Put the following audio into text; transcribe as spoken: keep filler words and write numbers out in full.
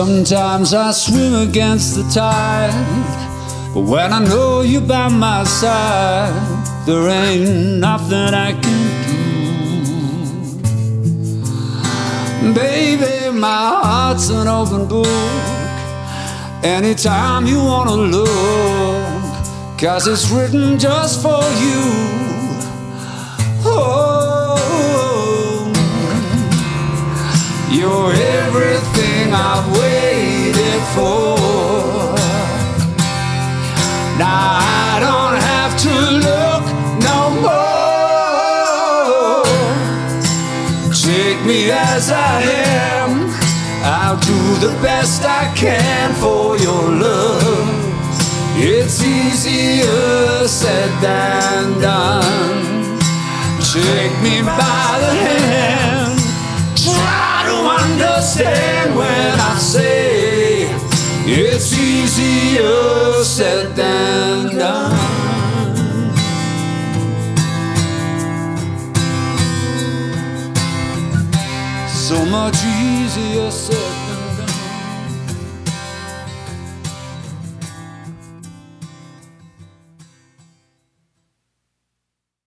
Sometimes I swim against the tide, but when I know you're by my side, there ain't nothing I can do. Baby, my heart's an open book, anytime you wanna look, 'cause it's written just for you. Oh, you're everything I've waited for. Now I don't have to look no more. Take me as I am, I'll do the best I can for your love. It's easier said than done. Take me by the hand, try to understand when I say it's easier said than done. So much easier said